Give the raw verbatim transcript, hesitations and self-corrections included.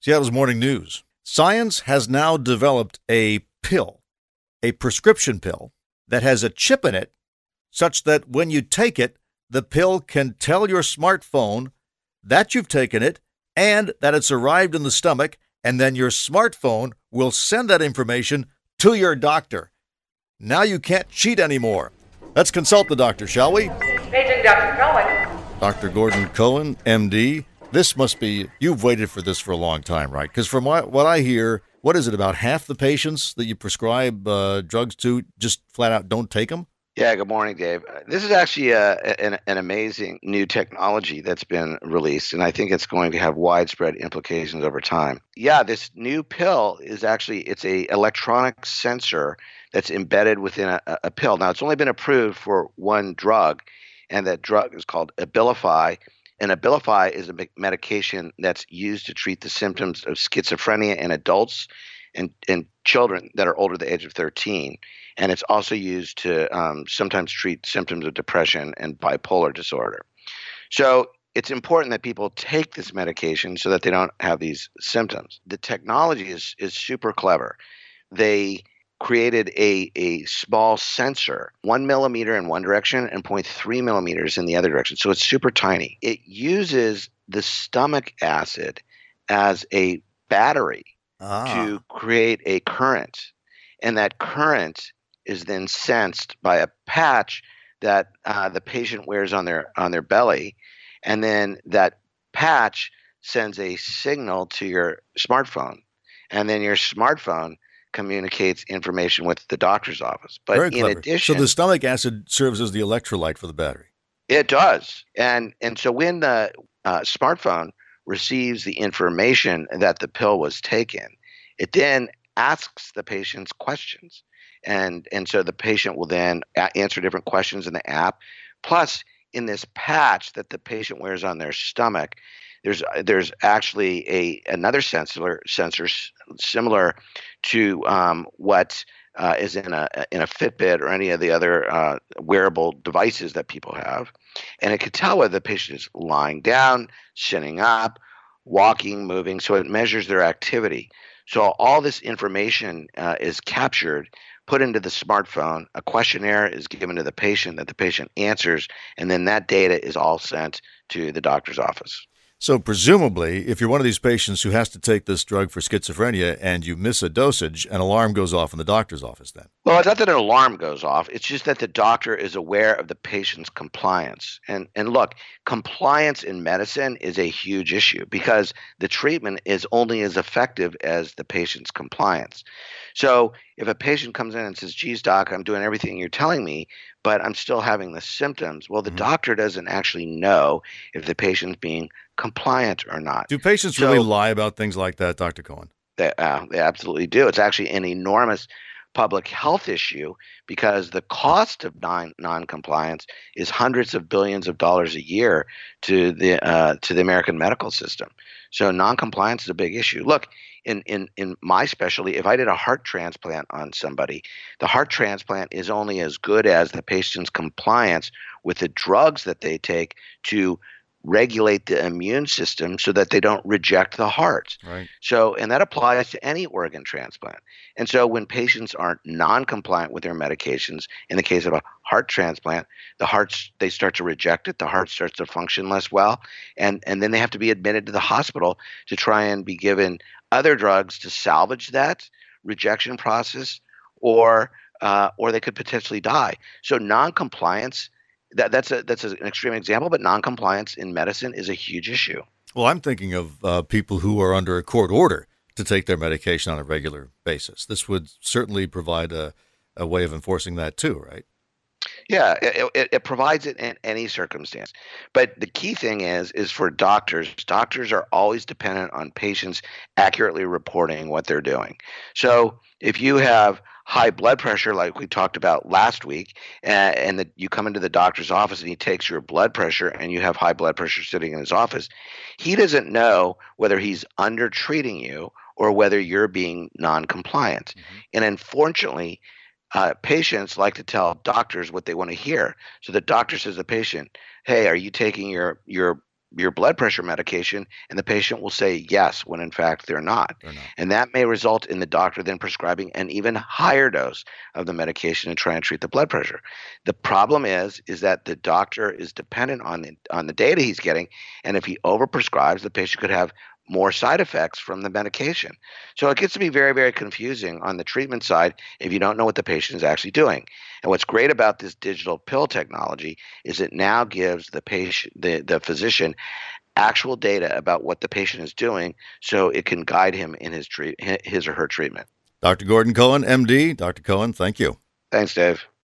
Seattle's Morning News. Science has now developed a pill, a prescription pill, that has a chip in it such that when you take it, the pill can tell your smartphone that you've taken it and that it's arrived in the stomach, and then your smartphone will send that information to your doctor. Now you can't cheat anymore. Let's consult the doctor, shall we? Paging Doctor Cohen. Doctor Gordon Cohen, M D. This must be, you've waited for this for a long time, right? Because from what, what I hear, what is it, about half the patients that you prescribe uh, drugs to just flat out don't take them? Yeah, good morning, Dave. This is actually a, an, an amazing new technology that's been released, and I think it's going to have widespread implications over time. Yeah, this new pill is actually, it's a electronic sensor that's embedded within a, a pill. Now, it's only been approved for one drug, and that drug is called Abilify. And Abilify is a medication that's used to treat the symptoms of schizophrenia in adults and, and children that are older than the age of thirteen. And it's also used to um, sometimes treat symptoms of depression and bipolar disorder. So it's important that people take this medication so that they don't have these symptoms. The technology is, is super clever. They created a, a small sensor, one millimeter in one direction and zero point three millimeters in the other direction. So it's super tiny. It uses the stomach acid as a battery Ah. to create a current. And that current is then sensed by a patch that uh, the patient wears on their on their belly. And then that patch sends a signal to your smartphone. And then your smartphone communicates information with the doctor's office. But Very in clever. addition, So the stomach acid serves as the electrolyte for the battery. it does. And and so when the uh, smartphone receives the information that the pill was taken, it then asks the patient's questions. And and so the patient will then a- answer different questions in the app. Plus, in this patch that the patient wears on their stomach, there's there's actually a another sensor sensor s- similar to um, what uh, is in a in a Fitbit or any of the other uh, wearable devices that people have, and it could tell whether the patient is lying down, sitting up, walking, moving. So it measures their activity. So all this information uh, is captured, put into the smartphone. A questionnaire is given to the patient that the patient answers, and then that data is all sent to the doctor's office. So presumably, if you're one of these patients who has to take this drug for schizophrenia and you miss a dosage, an alarm goes off in the doctor's office then. Well, it's not that an alarm goes off. It's just that the doctor is aware of the patient's compliance. And and look, compliance in medicine is a huge issue because the treatment is only as effective as the patient's compliance. So if a patient comes in and says, geez, doc, I'm doing everything you're telling me, but I'm still having the symptoms, well, the Mhm. doctor doesn't actually know if the patient's being compliant or not. Do patients So- really lie about things like that, Doctor Cohen? They, uh, they absolutely do. It's actually an enormous public health issue because the cost of non non-compliance is hundreds of billions of dollars a year to the uh, to the American medical system. So non-compliance is a big issue. Look, in in in my specialty, if I did a heart transplant on somebody, the heart transplant is only as good as the patient's compliance with the drugs that they take to regulate the immune system so that they don't reject the heart. Right. So, and that applies to any organ transplant. And so when patients aren't non-compliant with their medications, in the case of a heart transplant, the hearts, they start to reject it, the heart starts to function less well, and, and then they have to be admitted to the hospital to try and be given other drugs to salvage that rejection process, or uh, or they could potentially die. So non-compliance, that, that's a that's an extreme example, but non-compliance in medicine is a huge issue. Well, I'm thinking of uh, people who are under a court order to take their medication on a regular basis. This would certainly provide a, a way of enforcing that too, right? Yeah, it, it, it provides it in any circumstance. But the key thing is, is for doctors, doctors are always dependent on patients accurately reporting what they're doing. So if you have high blood pressure, like we talked about last week, uh, and that you come into the doctor's office and he takes your blood pressure and you have high blood pressure sitting in his office, he doesn't know whether he's under treating you or whether you're being non-compliant. Mm-hmm. And unfortunately, Uh, patients like to tell doctors what they want to hear. So the doctor says to the patient, hey, are you taking your your your blood pressure medication, and the patient will say yes when in fact they're not. They're not. And that may result in the doctor then prescribing an even higher dose of the medication to try and treat the blood pressure. The problem is is that the doctor is dependent on the on the data he's getting, and if he overprescribes, the patient could have more side effects from the medication. So it gets to be very, very confusing on the treatment side if you don't know what the patient is actually doing. And what's great about this digital pill technology is it now gives the patient, the, the physician, actual data about what the patient is doing, so it can guide him in his treat, his or her treatment. Doctor Gordon Cohen, M D. Doctor Cohen, thank you. Thanks, Dave.